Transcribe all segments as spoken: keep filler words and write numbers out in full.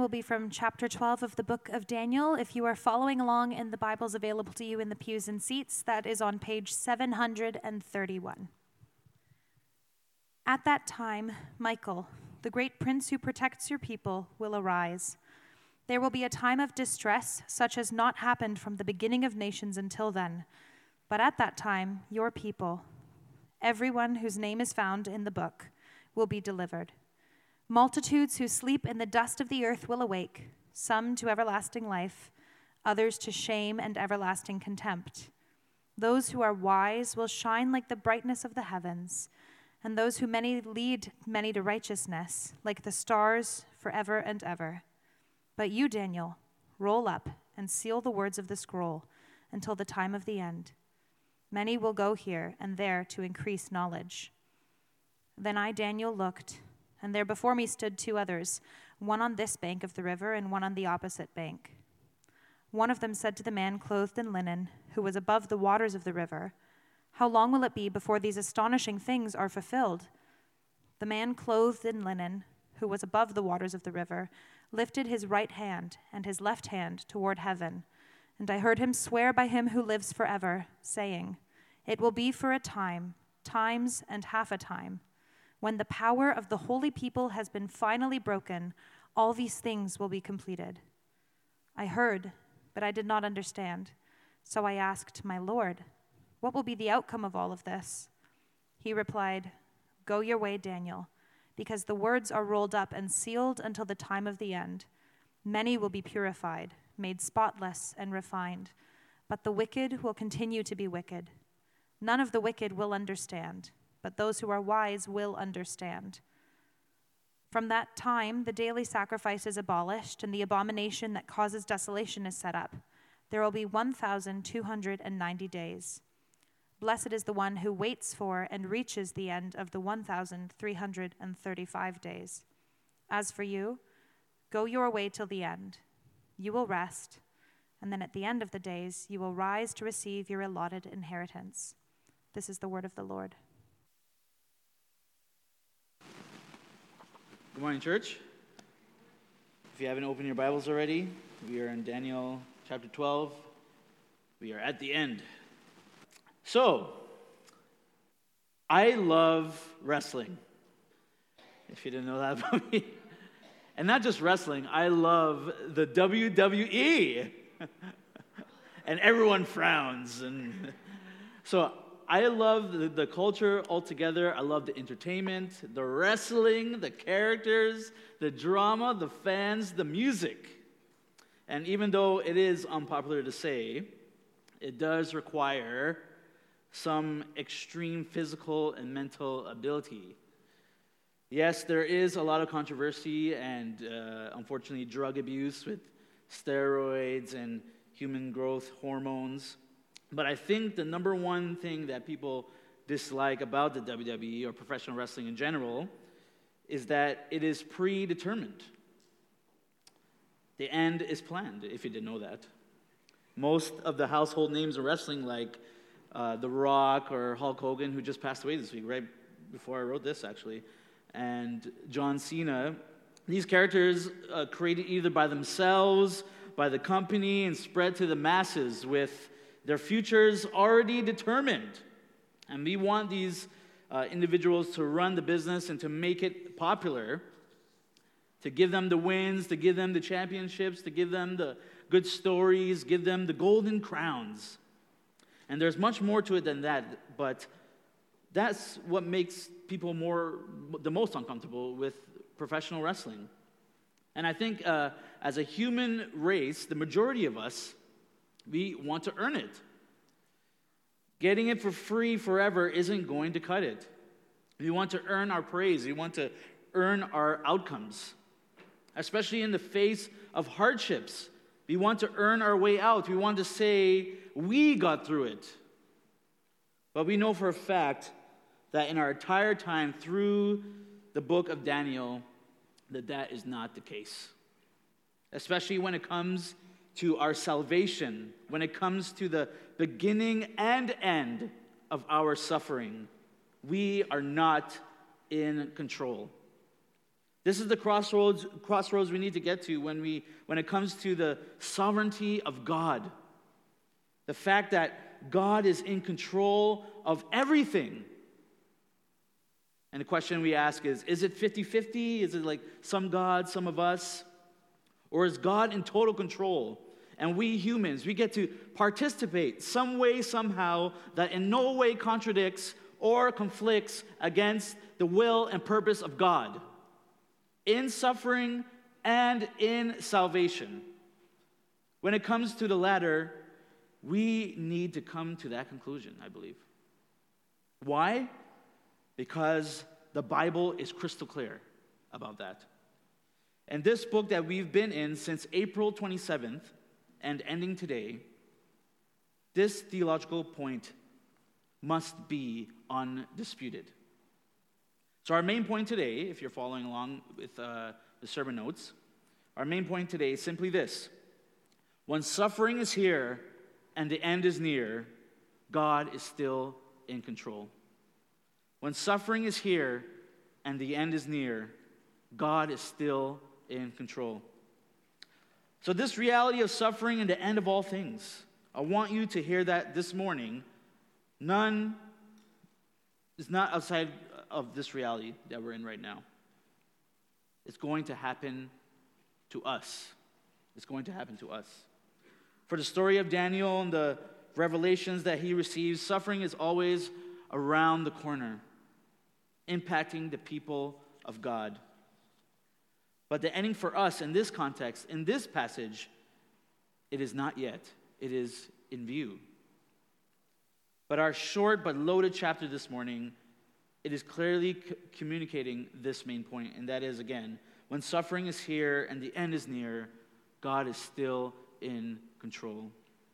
will be from chapter twelve of the book of Daniel. If you are following along in the Bibles available to you in the pews and seats, that is on page seven hundred thirty-one. At that time, Michael, the great prince who protects your people, will arise. There will be a time of distress such as not happened from the beginning of nations until then. But at that time, your people, everyone whose name is found in the book, will be delivered. Multitudes who sleep in the dust of the earth will awake, some to everlasting life, others to shame and everlasting contempt. Those who are wise will shine like the brightness of the heavens, and those who many lead many to righteousness, like the stars forever and ever. But you, Daniel, roll up and seal the words of the scroll until the time of the end. Many will go here and there to increase knowledge. Then I, Daniel, looked, and there before me stood two others, one on this bank of the river and one on the opposite bank. One of them said to the man clothed in linen, who was above the waters of the river, "How long will it be before these astonishing things are fulfilled?" The man clothed in linen, who was above the waters of the river, lifted his right hand and his left hand toward heaven, and I heard him swear by him who lives forever, saying, "It will be for a time, times and half a time. When the power of the holy people has been finally broken, all these things will be completed." I heard, but I did not understand. So I asked, "My Lord, what will be the outcome of all of this?" He replied, "Go your way, Daniel, because the words are rolled up and sealed until the time of the end. Many will be purified, made spotless and refined, but the wicked will continue to be wicked. None of the wicked will understand, but those who are wise will understand." From that time, the daily sacrifice is abolished, and the abomination that causes desolation is set up. There will be one thousand two hundred ninety days. Blessed is the one who waits for and reaches the end of the one thousand three hundred thirty-five days. As for you, go your way till the end. You will rest, and then at the end of the days, you will rise to receive your allotted inheritance. This is the word of the Lord. Good morning, church. If you haven't opened your Bibles already, we are in Daniel chapter twelve. We are at the end. So, I love wrestling, if you didn't know that about me. And not just wrestling, I love the W W E. And everyone frowns. And so, I love the, the culture altogether. I love the entertainment, the wrestling, the characters, the drama, the fans, the music. And even though it is unpopular to say, it does require some extreme physical and mental ability. Yes, there is a lot of controversy and, uh, unfortunately, drug abuse with steroids and human growth hormones. But I think the number one thing that people dislike about the W W E or professional wrestling in general is that it is predetermined. The end is planned, if you didn't know that. Most of the household names in wrestling, like uh, The Rock or Hulk Hogan, who just passed away this week, right before I wrote this, actually, and John Cena, these characters uh, created either by themselves, by the company, and spread to the masses with their futures already determined. And we want these uh, individuals to run the business and to make it popular, to give them the wins, to give them the championships, to give them the good stories, give them the golden crowns. And there's much more to it than that, but that's what makes people more, the most uncomfortable with professional wrestling. And I think uh, as a human race, the majority of us, we want to earn it. Getting it for free forever isn't going to cut it. We want to earn our praise. We want to earn our outcomes, especially in the face of hardships. We want to earn our way out. We want to say, we got through it. But we know for a fact that in our entire time through the book of Daniel, that that is not the case. Especially when it comes to our salvation, when it comes to the beginning and end of our suffering, we are not in control. This is the crossroads, crossroads we need to get to when, we, when it comes to the sovereignty of God. The fact that God is in control of everything. And the question we ask is, is it fifty-fifty? Is it like some God, some of us? Or is God in total control? And we humans, we get to participate some way, somehow, that in no way contradicts or conflicts against the will and purpose of God. In suffering and in salvation. When it comes to the latter, we need to come to that conclusion, I believe. Why? Because the Bible is crystal clear about that. And this book that we've been in since April twenty-seventh and ending today, this theological point must be undisputed. So our main point today, if you're following along with uh, the sermon notes, our main point today is simply this. When suffering is here and the end is near, God is still in control. When suffering is here and the end is near, God is still in control. So this reality of suffering and the end of all things, I want you to hear that this morning. None is not outside of this reality that we're in right now. It's going to happen to us. It's going to happen to us. For the story of Daniel and the revelations that he receives, suffering is always around the corner, impacting the people of God. But the ending for us in this context, in this passage, it is not yet. It is in view. But our short but loaded chapter this morning, it is clearly c- communicating this main point, and that is, again, when suffering is here and the end is near, God is still in control.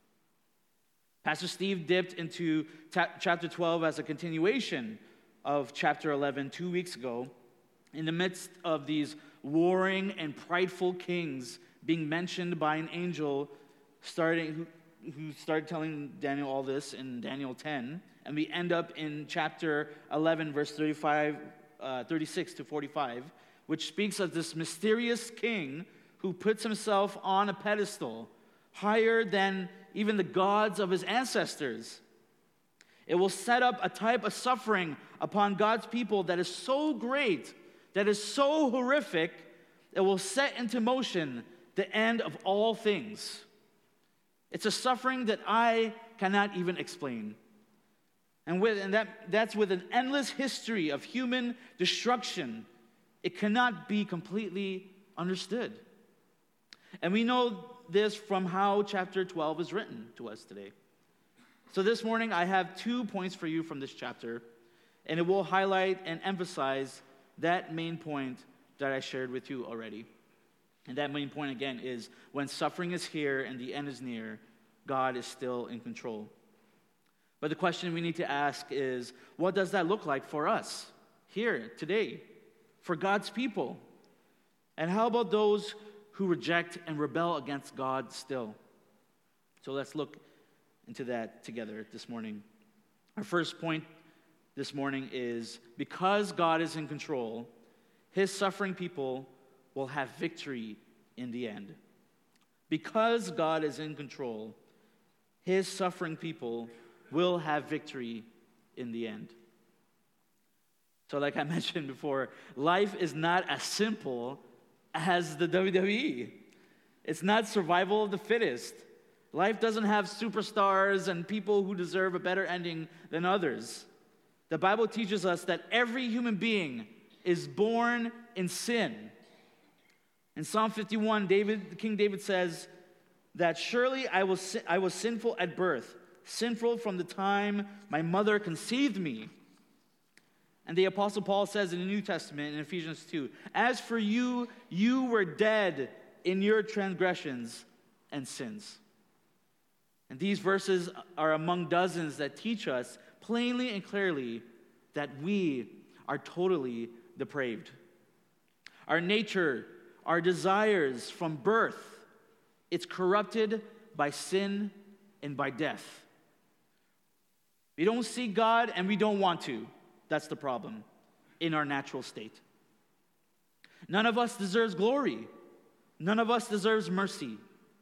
Pastor Steve dipped into ta- chapter twelve as a continuation of chapter eleven two weeks ago, in the midst of these warring and prideful kings being mentioned by an angel starting who, who started telling Daniel all this in Daniel ten. And we end up in chapter eleven, verse thirty-five, uh, thirty-six to forty-five, which speaks of this mysterious king who puts himself on a pedestal higher than even the gods of his ancestors. It will set up a type of suffering upon God's people that is so great, that is so horrific, it will set into motion the end of all things. It's a suffering that I cannot even explain. And, with, and that, that's with an endless history of human destruction. It cannot be completely understood. And we know this from how chapter twelve is written to us today. So this morning I have two points for you from this chapter, and it will highlight and emphasize that main point that I shared with you already. And that main point again is when suffering is here and the end is near, God is still in control. But the question we need to ask is, what does that look like for us here today, for God's people? And how about those who reject and rebel against God still? So let's look into that together this morning. Our first point this morning is, because God is in control, his suffering people will have victory in the end. Because God is in control, his suffering people will have victory in the end. So like I mentioned before, life is not as simple as the W W E. It's not survival of the fittest. Life doesn't have superstars and people who deserve a better ending than others. The Bible teaches us that every human being is born in sin. In Psalm fifty-one, David, King David says that surely I was, I was sinful at birth, sinful from the time my mother conceived me. And the Apostle Paul says in the New Testament in Ephesians two, as for you, you were dead in your transgressions and sins. And these verses are among dozens that teach us plainly and clearly that we are totally depraved. Our nature, our desires from birth, it's corrupted by sin and by death. We don't see God and we don't want to. That's the problem in our natural state. None of us deserves glory. None of us deserves mercy.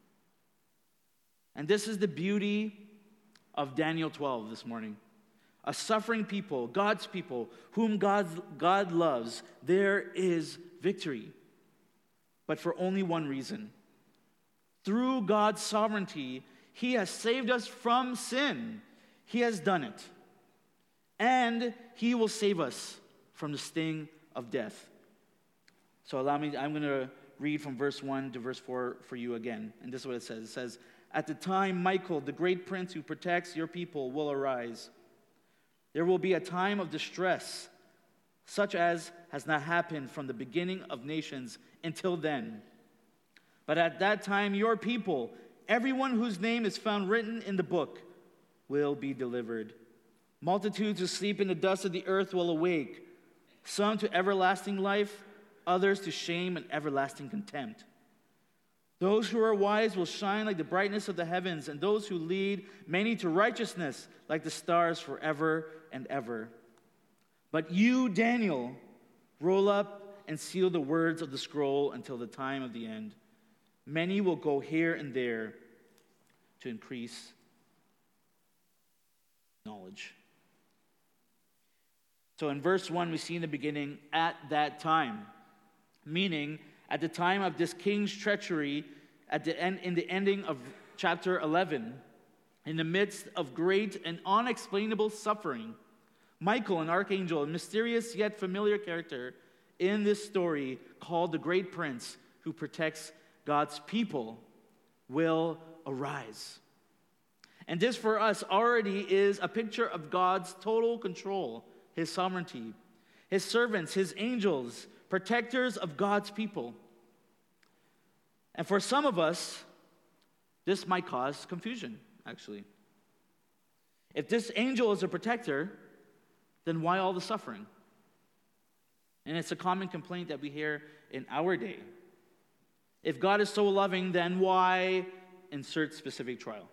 And this is the beauty of Daniel twelve this morning. A suffering people, God's people, whom God, God loves, there is victory. But for only one reason. Through God's sovereignty, He has saved us from sin. He has done it. And He will save us from the sting of death. So allow me, I'm going to read from verse one to verse four for you again. And this is what it says. It says, "At the time Michael, the great prince who protects your people, will arise. There will be a time of distress, such as has not happened from the beginning of nations until then. But at that time your people, everyone whose name is found written in the book, will be delivered. Multitudes who sleep in the dust of the earth will awake, some to everlasting life, others to shame and everlasting contempt. Those who are wise will shine like the brightness of the heavens, and those who lead many to righteousness like the stars forever and ever. But you, Daniel, roll up and seal the words of the scroll until the time of the end. Many will go here and there to increase knowledge." So in verse one, we see in the beginning, "at that time," meaning at the time of this king's treachery, at the end, in the ending of chapter eleven, in the midst of great and unexplainable suffering, Michael, an archangel, a mysterious yet familiar character in this story called the Great Prince who protects God's people, will arise. And this for us already is a picture of God's total control, His sovereignty, His servants, His angels, protectors of God's people. And for some of us, this might cause confusion, actually. If this angel is a protector, then why all the suffering? And it's a common complaint that we hear in our day. If God is so loving, then why insert specific trial?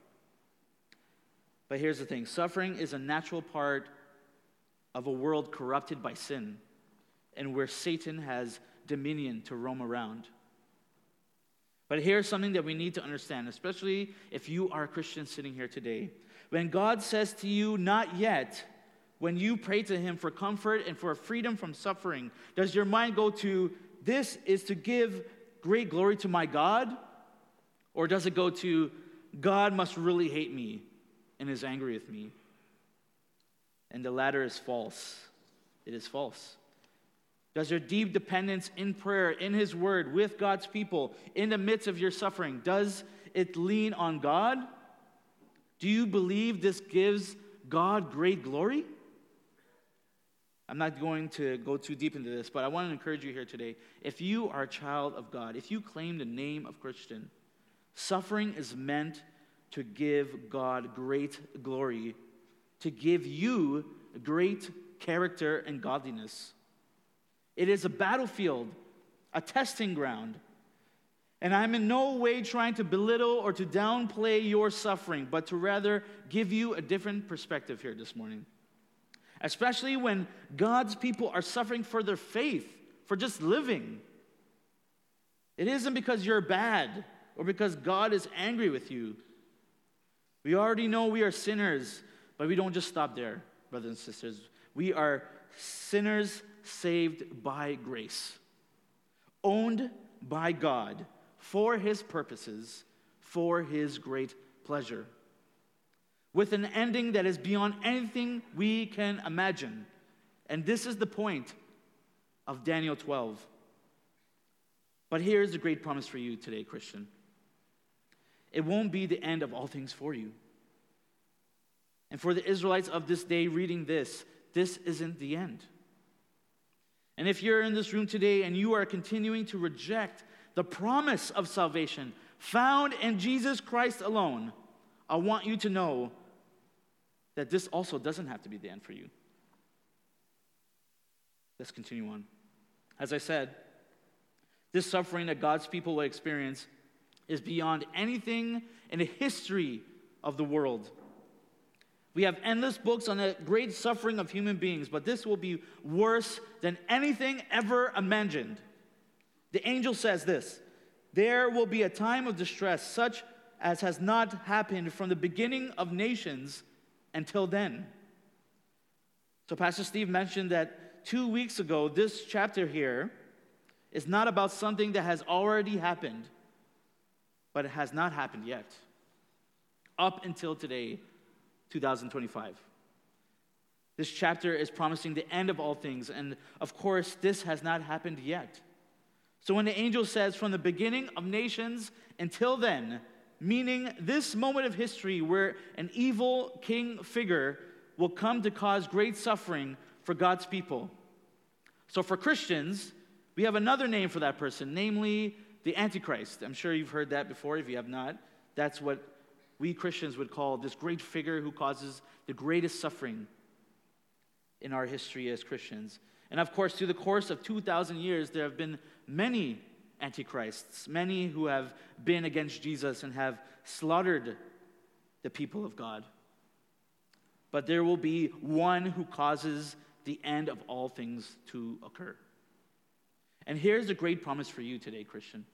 But here's the thing. Suffering is a natural part of a world corrupted by sin and where Satan has dominion to roam around. But here's something that we need to understand, especially if you are a Christian sitting here today. When God says to you, "not yet," when you pray to Him for comfort and for freedom from suffering, does your mind go to, "this is to give great glory to my God"? Or does it go to, "God must really hate me and is angry with me"? And the latter is false. It is false. Does your deep dependence in prayer, in His Word, with God's people, in the midst of your suffering, does it lean on God? Do you believe this gives God great glory? I'm not going to go too deep into this, but I want to encourage you here today. If you are a child of God, if you claim the name of Christian, suffering is meant to give God great glory, to give you great character and godliness. It is a battlefield, a testing ground. And I'm in no way trying to belittle or to downplay your suffering, but to rather give you a different perspective here this morning. Especially when God's people are suffering for their faith, for just living. It isn't because you're bad or because God is angry with you. We already know we are sinners, but we don't just stop there, brothers and sisters. We are sinners saved by grace, owned by God for His purposes, for His great pleasure, with an ending that is beyond anything we can imagine. And this is the point of Daniel twelve. But here's the great promise for you today, Christian. It won't be the end of all things for you. And for the Israelites of this day reading this, this isn't the end. And if you're in this room today and you are continuing to reject the promise of salvation found in Jesus Christ alone, I want you to know that this also doesn't have to be the end for you. Let's continue on. As I said, this suffering that God's people will experience is beyond anything in the history of the world. We have endless books on the great suffering of human beings, but this will be worse than anything ever imagined. The angel says this, there will be a time of distress such as has not happened from the beginning of nations until then. So Pastor Steve mentioned that two weeks ago, this chapter here is not about something that has already happened, but it has not happened yet. Up until today, two thousand twenty-five. This chapter is promising the end of all things, and of course, this has not happened yet. So when the angel says, from the beginning of nations until then, meaning this moment of history where an evil king figure will come to cause great suffering for God's people. So for Christians, we have another name for that person, namely the Antichrist. I'm sure you've heard that before. If you have not, that's what we Christians would call this great figure who causes the greatest suffering in our history as Christians. And of course, through the course of two thousand years, there have been many antichrists, many who have been against Jesus and have slaughtered the people of God. But there will be one who causes the end of all things to occur. And here's a great promise for you today, Christian.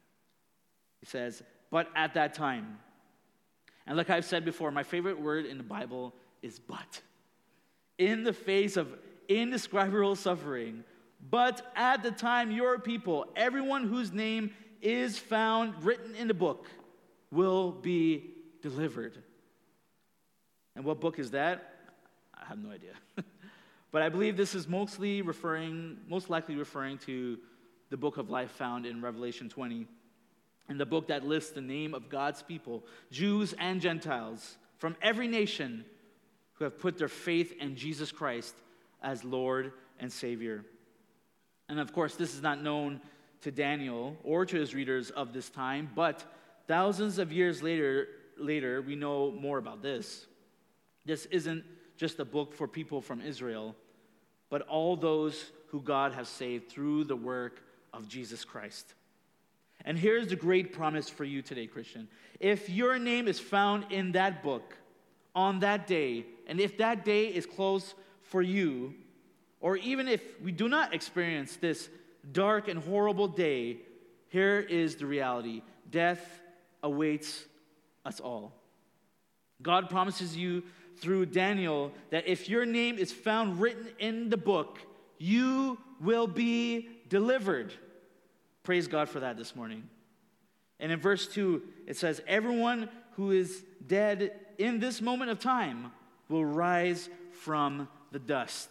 He says, but at that time. And like I've said before, my favorite word in the Bible is but. In the face of indescribable suffering, but at the time your people, everyone whose name is found written in the book, will be delivered. And what book is that? I have no idea. But I believe this is mostly referring, most likely referring to the book of life found in Revelation twenty, and the book that lists the name of God's people, Jews and Gentiles, from every nation who have put their faith in Jesus Christ as Lord and Savior. And of course, this is not known to Daniel or to his readers of this time, but thousands of years later, later, we know more about this. This isn't just a book for people from Israel, but all those who God has saved through the work of Jesus Christ. And here's the great promise for you today, Christian. If your name is found in that book on that day, and if that day is close for you, or even if we do not experience this dark and horrible day, here is the reality. Death awaits us all. God promises you through Daniel that if your name is found written in the book, you will be delivered. Praise God for that this morning. And in verse two, it says, everyone who is dead in this moment of time will rise from the dust.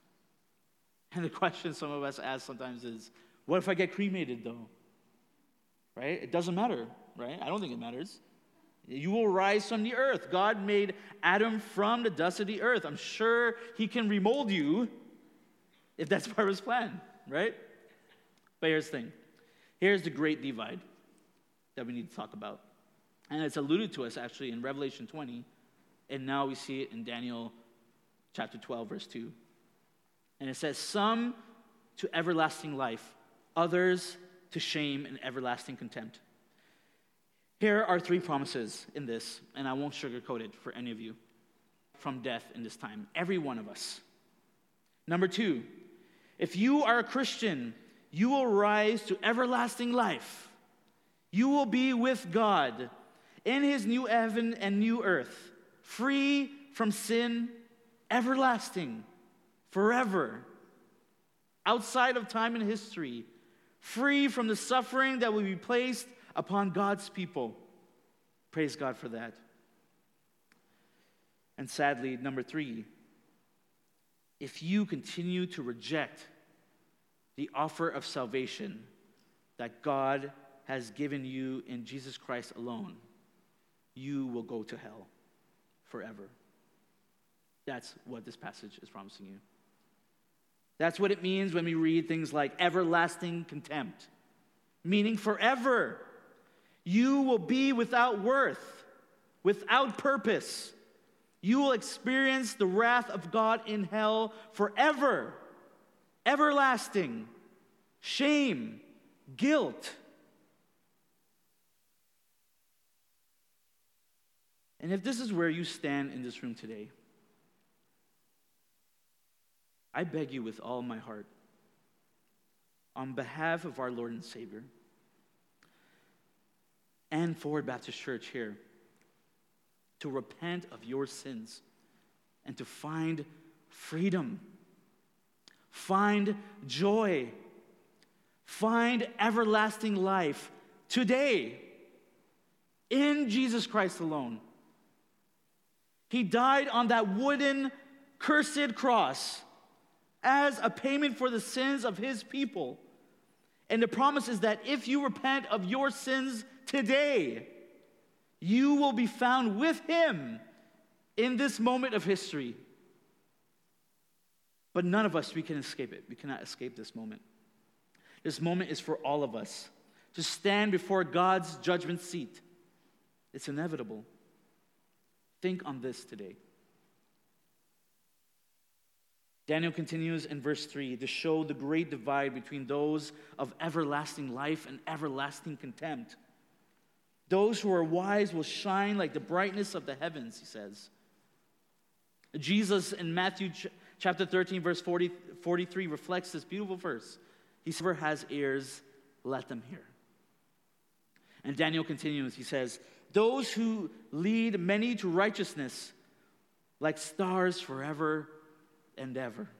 And the question some of us ask sometimes is, what if I get cremated though? Right? It doesn't matter, right? I don't think it matters. You will rise from the earth. God made Adam from the dust of the earth. I'm sure he can remold you if that's part of his plan, right? But here's the thing. Here's the great divide that we need to talk about. And it's alluded to us actually in Revelation twenty, and now we see it in Daniel chapter twelve, verse two. And it says, some to everlasting life, others to shame and everlasting contempt. Here are three promises in this, and I won't sugarcoat it for any of you, from death in this time. Every one of us. Number two, if you are a Christian, you will rise to everlasting life. You will be with God in his new heaven and new earth, free from sin, everlasting, forever, outside of time and history, free from the suffering that will be placed upon God's people. Praise God for that. And sadly, number three, if you continue to reject the offer of salvation that God has given you in Jesus Christ alone, you will go to hell forever. That's what this passage is promising you. That's what it means when we read things like everlasting contempt, meaning forever. You will be without worth, without purpose. You will experience the wrath of God in hell forever. Everlasting, shame, guilt. And if this is where you stand in this room today, I beg you with all my heart, on behalf of our Lord and Savior and Forward Baptist Church here to repent of your sins and to find freedom, find joy, find everlasting life today in Jesus Christ alone. He died on that wooden, cursed cross as a payment for the sins of his people. And the promise is that if you repent of your sins today, you will be found with him in this moment of history. But none of us, we can escape it. We cannot escape this moment. This moment is for all of us to stand before God's judgment seat. It's inevitable. Think on this today. Daniel continues in verse three to show the great divide between those of everlasting life and everlasting contempt. Those who are wise will shine like the brightness of the heavens, he says. Jesus in Matthew chapter thirteen, verse forty, forty-three reflects this beautiful verse. He says, "Whoever has ears, let them hear." And Daniel continues, he says, "Those who lead many to righteousness, like stars forever and ever."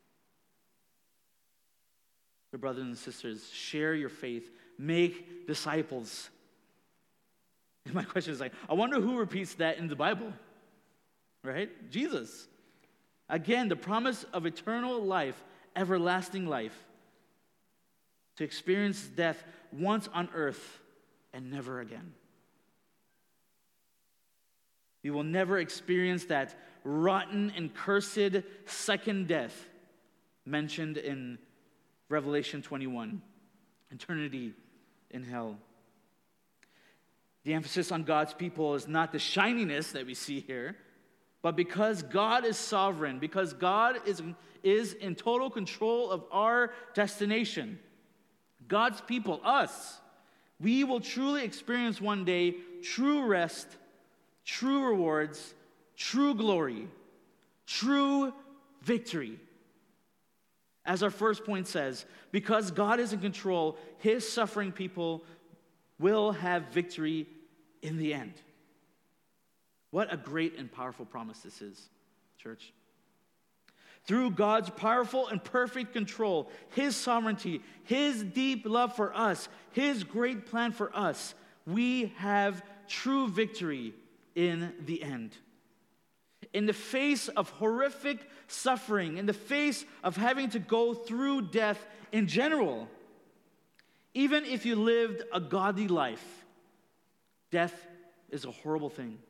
Dear brothers and sisters, share your faith. Make disciples. And my question is like, I wonder who repeats that in the Bible, right? Jesus. Again, the promise of eternal life, everlasting life, to experience death once on earth and never again. We will never experience that rotten and cursed second death mentioned in Revelation twenty-one, eternity in hell. The emphasis on God's people is not the shininess that we see here, but because God is sovereign, because God is, is in total control of our destination, God's people, us, we will truly experience one day true rest, true rewards, true glory, true victory. As our first point says, because God is in control, his suffering people will have victory in the end. What a great and powerful promise this is, church. Through God's powerful and perfect control, his sovereignty, his deep love for us, his great plan for us, we have true victory in the end. In the face of horrific suffering, in the face of having to go through death in general, even if you lived a godly life, death is a horrible thing.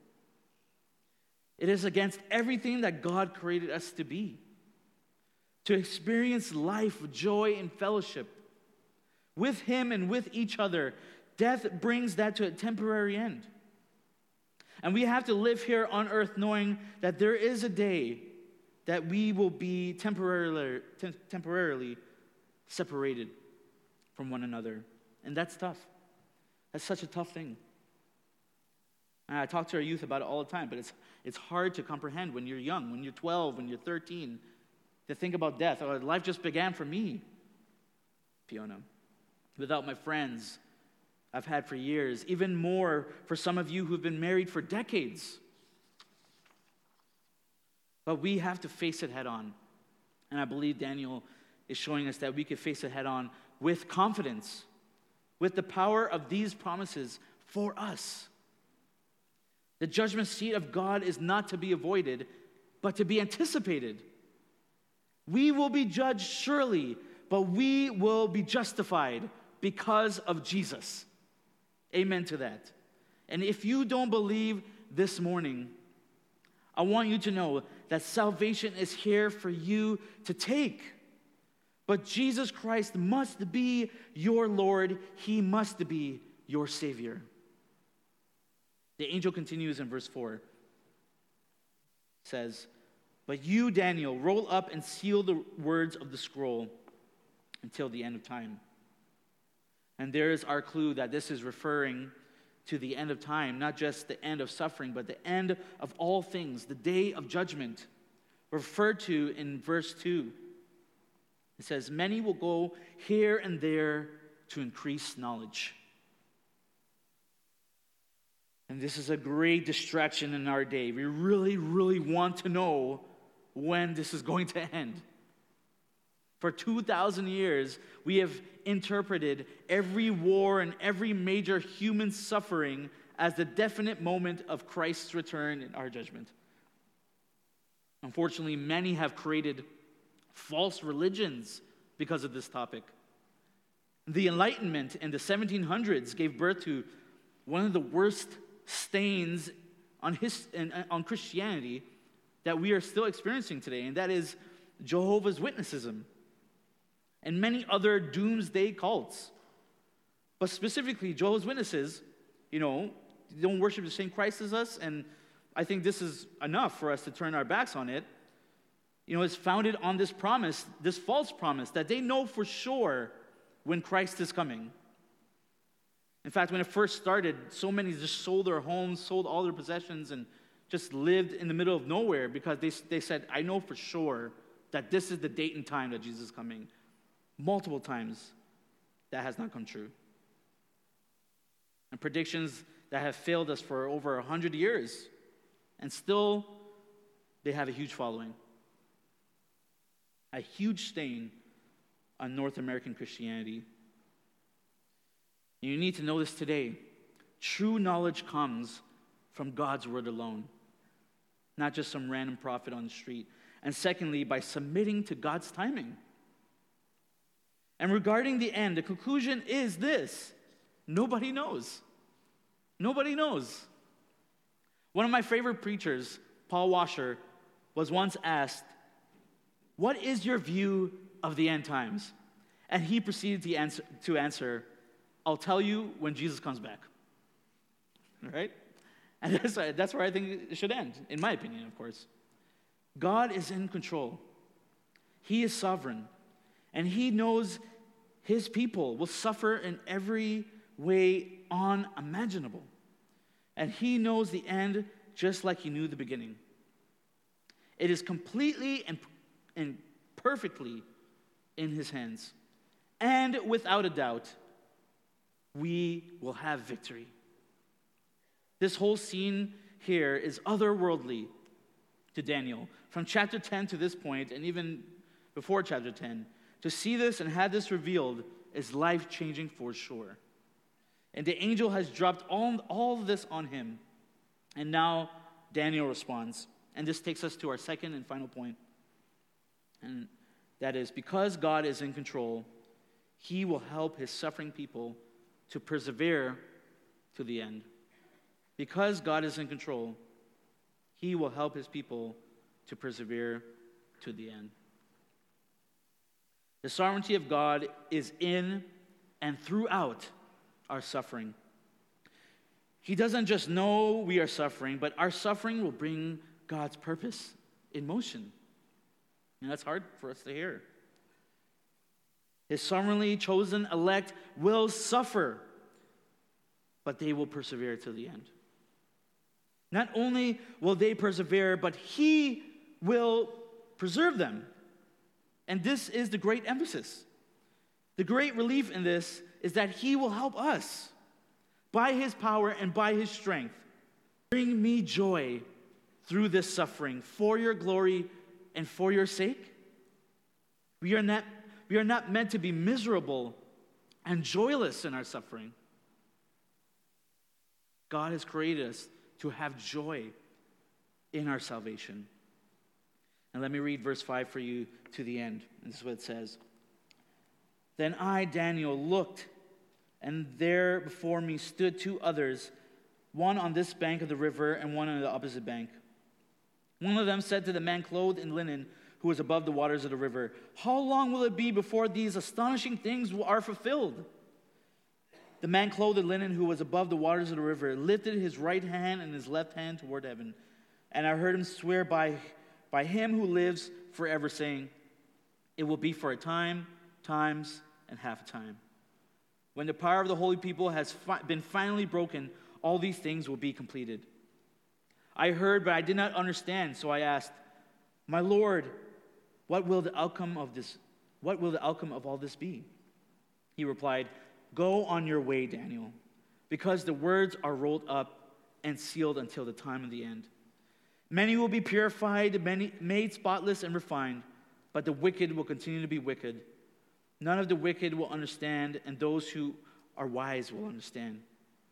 It is against everything that God created us to be. To experience life, joy, and fellowship with him and with each other, death brings that to a temporary end. And we have to live here on earth knowing that there is a day that we will be temporarily, tem- temporarily separated from one another. And that's tough. That's such a tough thing. And I talk to our youth about it all the time, but it's it's hard to comprehend when you're young, when you're twelve, when you're thirteen, to think about death. Oh, life just began for me, Fiona, without my friends I've had for years, even more for some of you who've been married for decades. But we have to face it head on. And I believe Daniel is showing us that we can face it head on with confidence, with the power of these promises for us. The judgment seat of God is not to be avoided, but to be anticipated. We will be judged surely, but we will be justified because of Jesus. Amen to that. And if you don't believe this morning, I want you to know that salvation is here for you to take. But Jesus Christ must be your Lord. He must be your Savior. The angel continues in verse four. It says, "But you, Daniel, roll up and seal the words of the scroll until the end of time." And there is our clue that this is referring to the end of time, not just the end of suffering, but the end of all things, the day of judgment, referred to in verse two. It says, many will go here and there to increase knowledge. And this is a great distraction in our day. We really, really want to know when this is going to end. For two thousand years, we have interpreted every war and every major human suffering as the definite moment of Christ's return in our judgment. Unfortunately, many have created false religions because of this topic. The Enlightenment in the seventeen hundreds gave birth to one of the worst stains on, his, on Christianity that we are still experiencing today, and that is Jehovah's Witnessism and many other doomsday cults. But specifically, Jehovah's Witnesses, you know, don't worship the same Christ as us, and I think this is enough for us to turn our backs on it. You know, it's founded on this promise, this false promise, that they know for sure when Christ is coming. In fact, when it first started, so many just sold their homes, sold all their possessions, and just lived in the middle of nowhere because they, they said, I know for sure that this is the date and time that Jesus is coming. Multiple times, that has not come true. And predictions that have failed us for over one hundred years, and still, they have a huge following. A huge stain on North American Christianity. You need to know this today. True knowledge comes from God's word alone, not just some random prophet on the street. And secondly, by submitting to God's timing. And regarding the end, the conclusion is this: nobody knows. Nobody knows. One of my favorite preachers, Paul Washer, was once asked, what is your view of the end times? And he proceeded to answer, to answer I'll tell you when Jesus comes back. Right? And that's, that's where I think it should end, in my opinion, of course. God is in control. He is sovereign. And he knows his people will suffer in every way unimaginable. And he knows the end just like he knew the beginning. It is completely and, and perfectly in his hands. And without a doubt, we will have victory. This whole scene here is otherworldly to Daniel. From chapter ten to this point, and even before chapter ten, to see this and have this revealed is life-changing for sure. And the angel has dropped all, all of this on him. And now Daniel responds. And this takes us to our second and final point. And that is, because God is in control, he will help his suffering people to persevere to the end. Because God is in control, he will help his people to persevere to the end. The sovereignty of God is in and throughout our suffering. He doesn't just know we are suffering, but our suffering will bring God's purpose in motion. And that's hard for us to hear. His sovereignly chosen elect will suffer, but they will persevere to the end. Not only will they persevere, but he will preserve them. And this is the great emphasis. The great relief in this is that he will help us by his power and by his strength. Bring me joy through this suffering for your glory and for your sake. We are not, we are not meant to be miserable and joyless in our suffering. God has created us to have joy in our salvation. And let me read verse five for you to the end. This is what it says. Then I, Daniel, looked, and there before me stood two others, one on this bank of the river and one on the opposite bank. One of them said to the man clothed in linen who was above the waters of the river, how long will it be before these astonishing things are fulfilled? The man clothed in linen who was above the waters of the river lifted his right hand and his left hand toward heaven. And I heard him swear by, by him who lives forever, saying, it will be for a time, times, and half a time. When the power of the holy people has fi- been finally broken, all these things will be completed. I heard, but I did not understand, so I asked, my Lord, what will the outcome of this what will the outcome of all this be?" He replied, "Go on your way, Daniel, because the words are rolled up and sealed until the time of the end. Many will be purified, many made spotless and refined, but the wicked will continue to be wicked. None of the wicked will understand, and those who are wise will understand.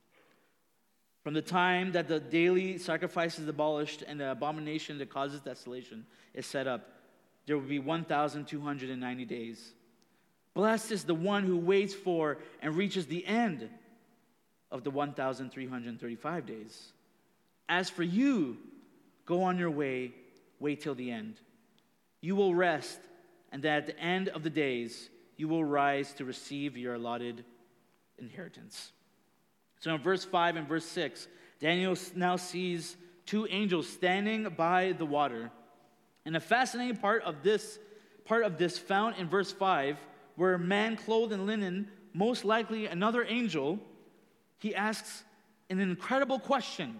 From the time that the daily sacrifice is abolished and the abomination that causes desolation is set up, there will be one thousand two hundred ninety days. Blessed is the one who waits for and reaches the end of the one thousand three hundred thirty-five days. As for you, go on your way, wait till the end. You will rest, and that at the end of the days, you will rise to receive your allotted inheritance." So in verse five and verse six, Daniel now sees two angels standing by the water. And a fascinating part of this part of this found in verse five, where a man clothed in linen, most likely another angel, he asks an incredible question.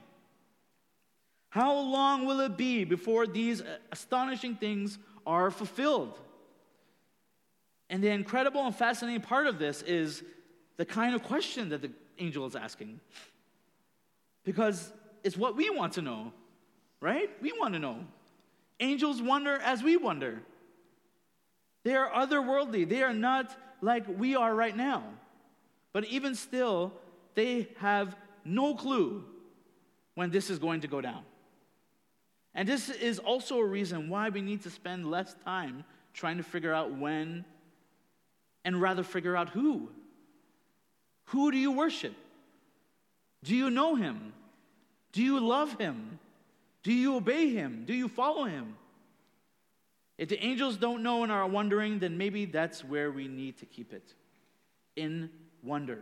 How long will it be before these astonishing things are fulfilled? And the incredible and fascinating part of this is the kind of question that the angel is asking. Because it's what we want to know, right? We want to know. Angels wonder as we wonder. They are otherworldly. They are not like we are right now. But even still, they have no clue when this is going to go down. And this is also a reason why we need to spend less time trying to figure out when, and rather figure out who. Who do you worship? Do you know him? Do you love him? Do you obey him? Do you follow him? If the angels don't know and are wondering, then maybe that's where we need to keep it, in wonder.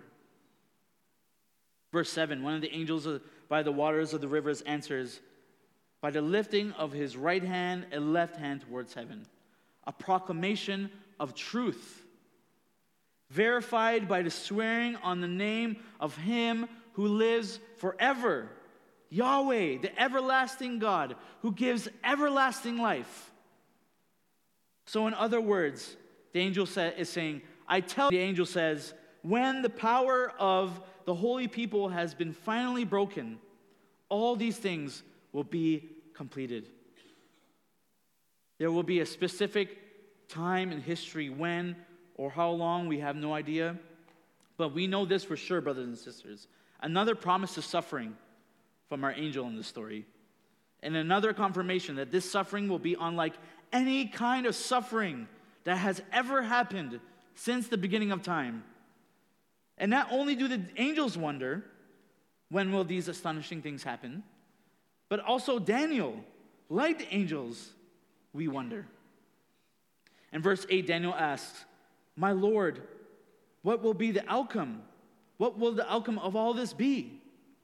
Verse seven, one of the angels by the waters of the rivers answers, "By the lifting of his right hand and left hand towards heaven, a proclamation of truth, verified by the swearing on the name of him who lives forever, Yahweh, the everlasting God, who gives everlasting life." So in other words, the angel is saying, I tell the angel says, when the power of the holy people has been finally broken, all these things will be completed. There will be a specific time in history when or how long, we have no idea. But we know this for sure, brothers and sisters. Another promise of suffering from our angel in this story. And another confirmation that this suffering will be unlike any kind of suffering that has ever happened since the beginning of time. And not only do the angels wonder, when will these astonishing things happen? But also Daniel, like the angels, we wonder. In verse eight, Daniel asks, "My Lord, what will be the outcome? What will the outcome of all this be?"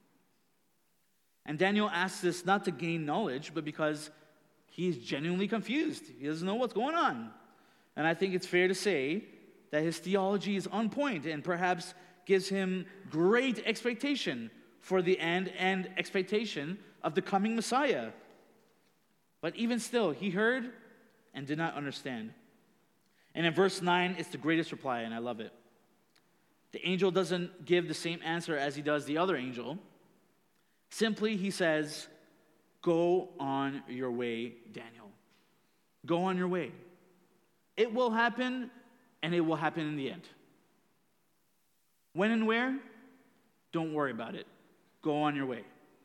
And Daniel asks this not to gain knowledge, but because he's genuinely confused. He doesn't know what's going on. And I think it's fair to say that his theology is on point and perhaps gives him great expectation for the end and expectation of the coming Messiah. But even still, he heard and did not understand. And in verse nine, it's the greatest reply, and I love it. The angel doesn't give the same answer as he does the other angel. Simply, he says, "Go on your way, Daniel. Go on your way. It will happen, and it will happen in the end. When and where? Don't worry about it. Go on your way."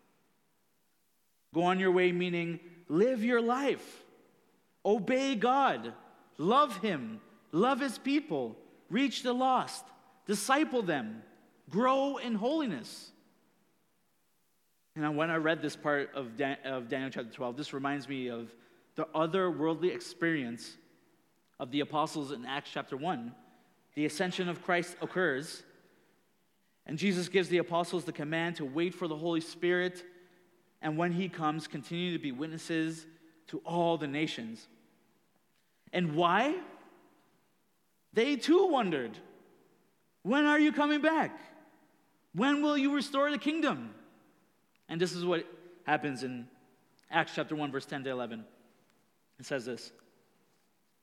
Go on your way meaning live your life. Obey God. Love him. Love his people. Reach the lost. Disciple them. Grow in holiness. And when I read this part of, Dan- of Daniel chapter twelve, this reminds me of the otherworldly experience of the apostles in Acts chapter one. The ascension of Christ occurs, and Jesus gives the apostles the command to wait for the Holy Spirit, and when he comes, continue to be witnesses to all the nations. And why? They too wondered, when are you coming back? When will you restore the kingdom? And this is what happens in Acts chapter one, verse ten to eleven. It says this.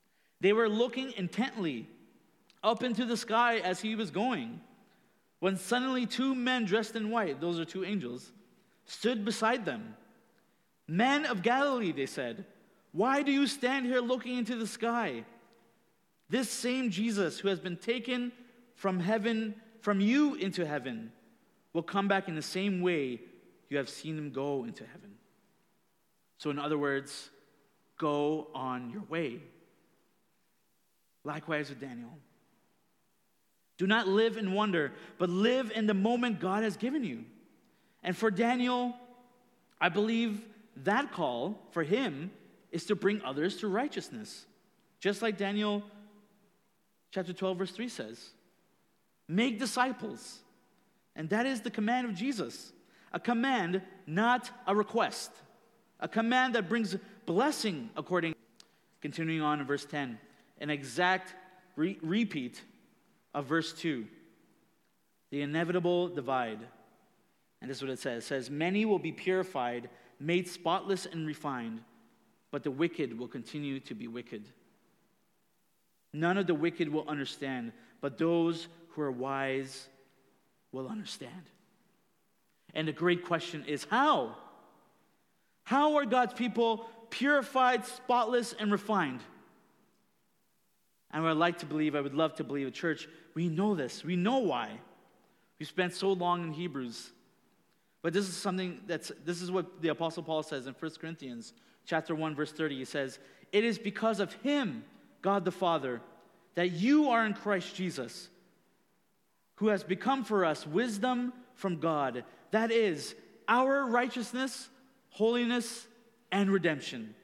They were looking intently up into the sky as he was going, when suddenly two men dressed in white, those are two angels, stood beside them. Men of Galilee, they said, why do you stand here looking into the sky? This same Jesus who has been taken from heaven, from you into heaven, will come back in the same way you have seen him go into heaven. So in other words, go on your way. Likewise with Daniel. Do not live in wonder, but live in the moment God has given you. And for Daniel, I believe that call for him is to bring others to righteousness. Just like Daniel chapter twelve, verse three says. Make disciples. And that is the command of Jesus. A command, not a request. A command that brings blessing according. Continuing on in verse ten. An exact re- repeat of verse two. The inevitable divide. And this is what it says. It says, many will be purified, made spotless and refined, but the wicked will continue to be wicked. None of the wicked will understand, but those who are wise will understand. And the great question is how? How are God's people purified, spotless, and refined? And I would like to believe, I would love to believe, a church, we know this. We know why. We spent so long in Hebrews. But this is something that's, this is what the Apostle Paul says in First Corinthians chapter one, verse thirty. He says, it is because of him, God the Father, that you are in Christ Jesus, who has become for us wisdom from God. That is, our righteousness, holiness, and redemption.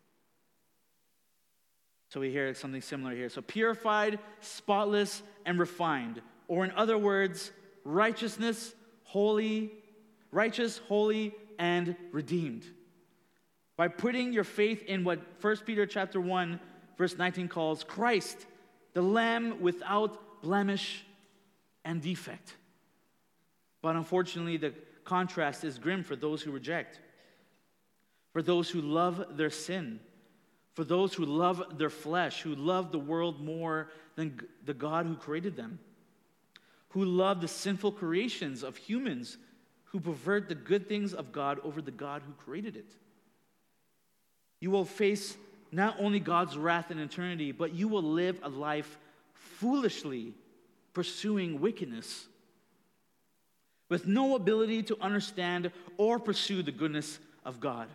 So we hear something similar here. So purified, spotless, and refined. Or in other words, righteousness, holy, righteous, holy, and redeemed. By putting your faith in what First Peter chapter one, verse nineteen calls Christ, the Lamb without blemish and defect. But unfortunately, the contrast is grim for those who reject, for those who love their sin, for those who love their flesh, who love the world more than the God who created them, who love the sinful creations of humans who pervert the good things of God over the God who created it. You will face not only God's wrath in eternity, but you will live a life foolishly pursuing wickedness, with no ability to understand or pursue the goodness of God.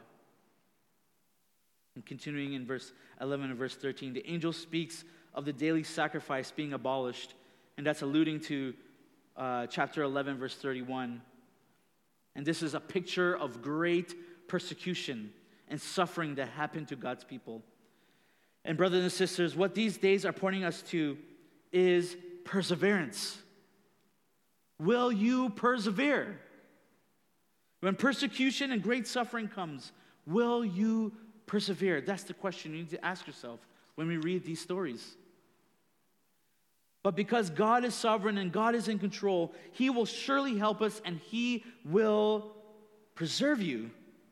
And continuing in verse eleven and verse thirteen, the angel speaks of the daily sacrifice being abolished, and that's alluding to uh, chapter eleven, verse thirty-one. And this is a picture of great persecution and suffering that happened to God's people. And brothers and sisters, what these days are pointing us to is perseverance. Will you persevere? When persecution and great suffering comes, will you persevere? That's the question you need to ask yourself when we read these stories. But because God is sovereign and God is in control, He will surely help us and He will preserve you.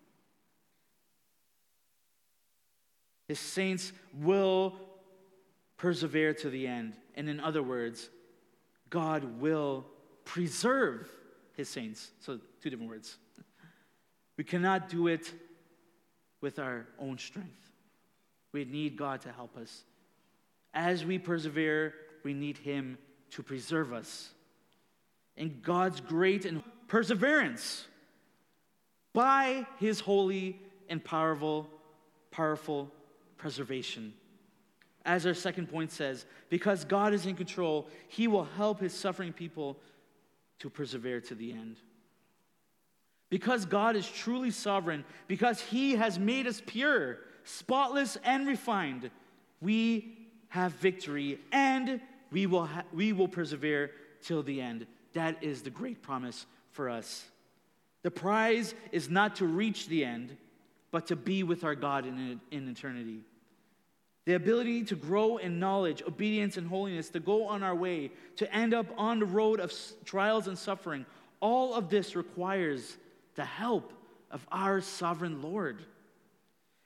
His saints will persevere to the end. And in other words, God will preserve His saints. So, two different words. We cannot do it with our own strength. We need God to help us. As we persevere, we need Him to preserve us. And God's great and perseverance by His holy and powerful, powerful preservation. As our second point says, because God is in control, He will help His suffering people to persevere to the end. Because God is truly sovereign, because He has made us pure, spotless, and refined, we have victory, and we will ha- we will persevere till the end. That is the great promise for us. The prize is not to reach the end, but to be with our God in, in eternity. The ability to grow in knowledge, obedience, and holiness, to go on our way, to end up on the road of trials and suffering, all of this requires the help of our sovereign Lord.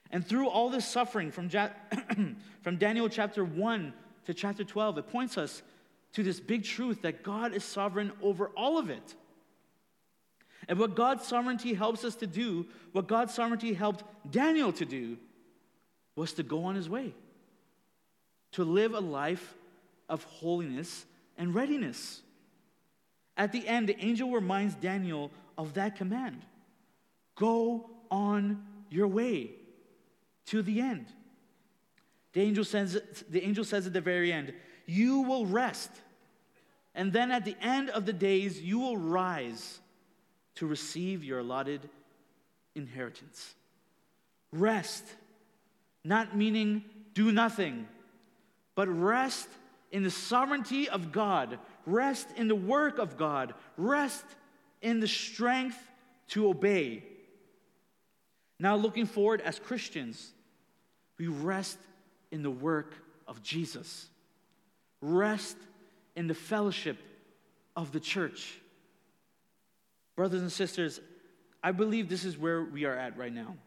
And through all this suffering from, ja- from Daniel chapter one to chapter twelve, it points us to this big truth that God is sovereign over all of it. And what God's sovereignty helps us to do, what God's sovereignty helped Daniel to do, was to go on his way, to live a life of holiness and readiness. At the end, the angel reminds Daniel of that command. Go on your way to the end. The angel says, the angel says at the very end, you will rest. And then at the end of the days, you will rise to receive your allotted inheritance. Rest, not meaning do nothing, but rest in the sovereignty of God, rest in the work of God, rest in the strength to obey. Now, looking forward as Christians, we rest in the work of Jesus. Rest in the fellowship of the church. Brothers and sisters, I believe this is where we are at right now.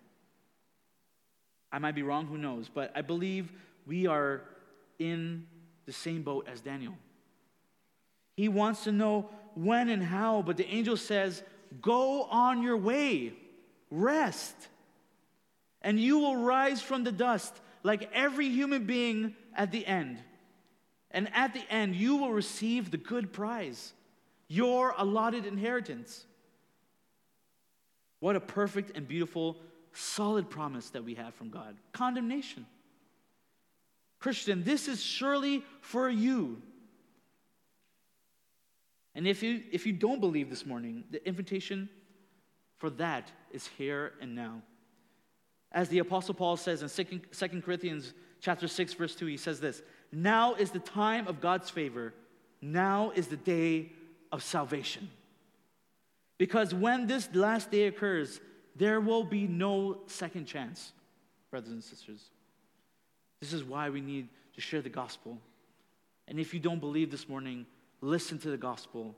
I might be wrong, who knows, but I believe we are in the same boat as Daniel. He wants to know when and how, but the angel says, go on your way, rest, and you will rise from the dust like every human being at the end. And at the end, you will receive the good prize, your allotted inheritance. What a perfect and beautiful, solid promise that we have from God. Condemnation. Christian, this is surely for you. And if you if you don't believe this morning, the invitation for that is here and now. As the Apostle Paul says in Second Corinthians chapter six, verse two, he says this, now is the time of God's favor. Now is the day of salvation. Because when this last day occurs, there will be no second chance, brothers and sisters. This is why we need to share the gospel. And if you don't believe this morning, listen to the gospel.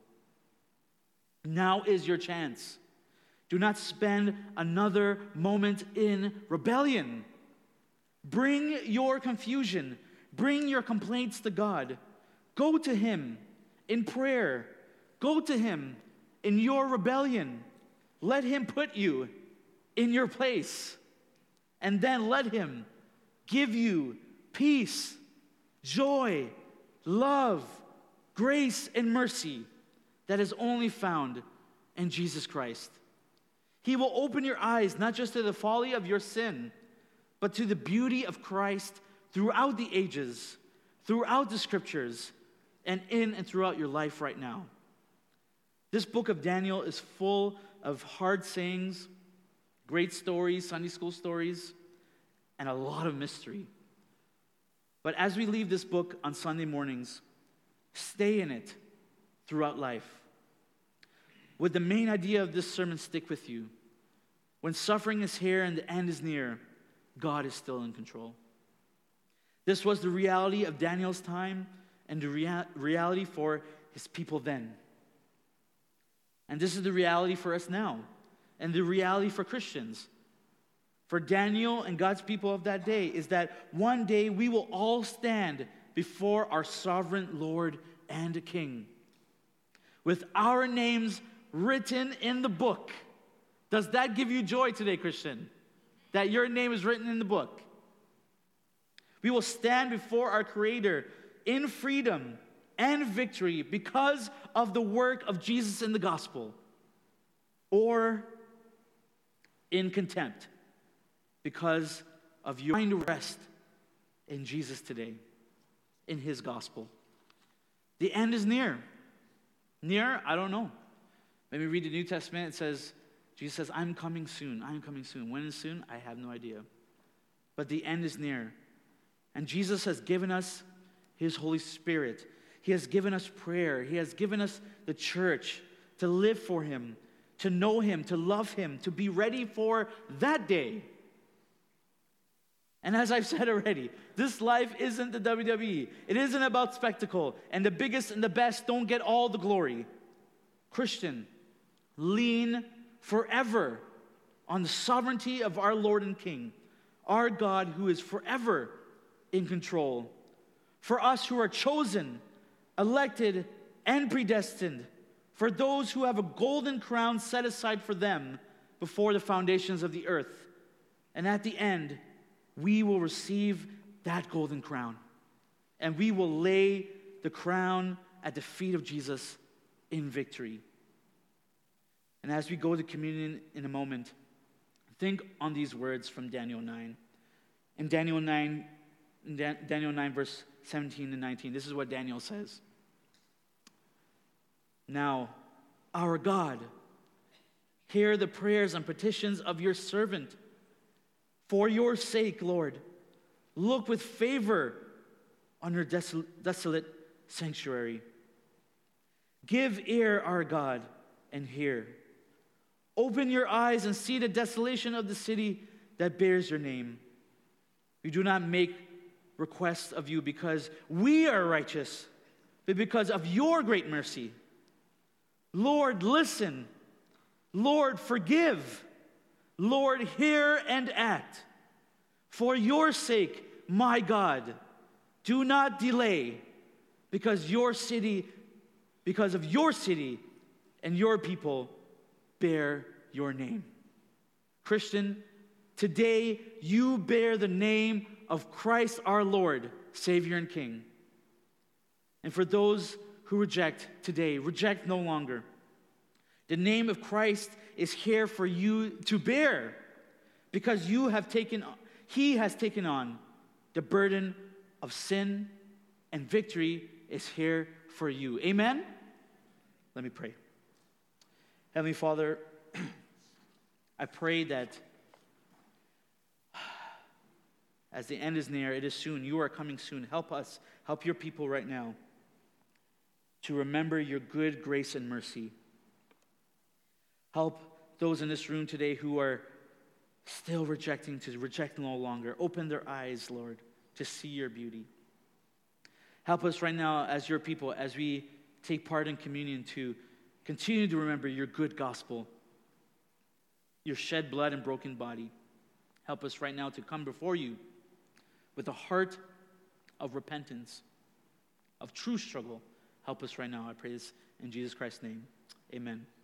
Now is your chance. Do not spend another moment in rebellion. Bring your confusion, bring your complaints to God. Go to Him in prayer. Go to Him in your rebellion. Let Him put you in your place. And then let Him give you peace, joy, love, grace, and mercy that is only found in Jesus Christ. He will open your eyes not just to the folly of your sin, but to the beauty of Christ throughout the ages, throughout the scriptures, and in and throughout your life right now. This book of Daniel is full of hard sayings, great stories, Sunday school stories, and a lot of mystery. But as we leave this book on Sunday mornings, stay in it throughout life. Would the main idea of this sermon stick with you? When suffering is here and the end is near, God is still in control. This was the reality of Daniel's time and the rea- reality for his people then. And this is the reality for us now, and the reality for Christians. For Daniel and God's people of that day is that one day we will all stand before our sovereign Lord and King, with our names written in the book. Does that give you joy today, Christian? That your name is written in the book? We will stand before our Creator in freedom and victory because of the work of Jesus in the gospel, or in contempt because of your find rest in Jesus today, in His gospel. The end is near. Near? I don't know. When we read the New Testament, it says, Jesus says, I'm coming soon. I'm coming soon. When is soon? I have no idea. But the end is near. And Jesus has given us His Holy Spirit. He has given us prayer. He has given us the church to live for Him, to know Him, to love Him, to be ready for that day. And as I've said already, this life isn't the W W E. It isn't about spectacle, and the biggest and the best don't get all the glory. Christian, lean forever on the sovereignty of our Lord and King. our God who is forever in control. For us who are chosen, elected, and predestined, for those who have a golden crown set aside for them before the foundations of the earth. And at the end, we will receive that golden crown. And we will lay the crown at the feet of Jesus in victory. And as we go to communion in a moment, think on these words from Daniel nine. In Daniel nine, in Dan- Daniel nine, verse seventeen and nineteen, this is what Daniel says. Now, our God, hear the prayers and petitions of your servant. For your sake, Lord, look with favor on your desol- desolate sanctuary. Give ear, our God, and hear. Open your eyes and see the desolation of the city that bears your name. We do not make requests of you because we are righteous, but because of your great mercy. Lord, listen. Lord, forgive. Lord, hear and act. For your sake, my God, do not delay, because your city, because of your city and your people bear your name. Christian, today you bear the name of Christ our Lord, Savior and King. And for those who reject today, reject no longer. The name of Christ is here for you to bear, because you have taken, he has taken on the burden of sin, and victory is here for you. Amen? Let me pray. Heavenly Father, I pray that as the end is near, it is soon, you are coming soon. Help us, help your people right now to remember your good grace and mercy. Help those in this room today who are still rejecting to reject no longer. Open their eyes, Lord, to see your beauty. Help us right now as your people, as we take part in communion, to continue to remember your good gospel, your shed blood and broken body. Help us right now to come before you with a heart of repentance, of true struggle. Help us right now. I pray this in Jesus Christ's name. Amen.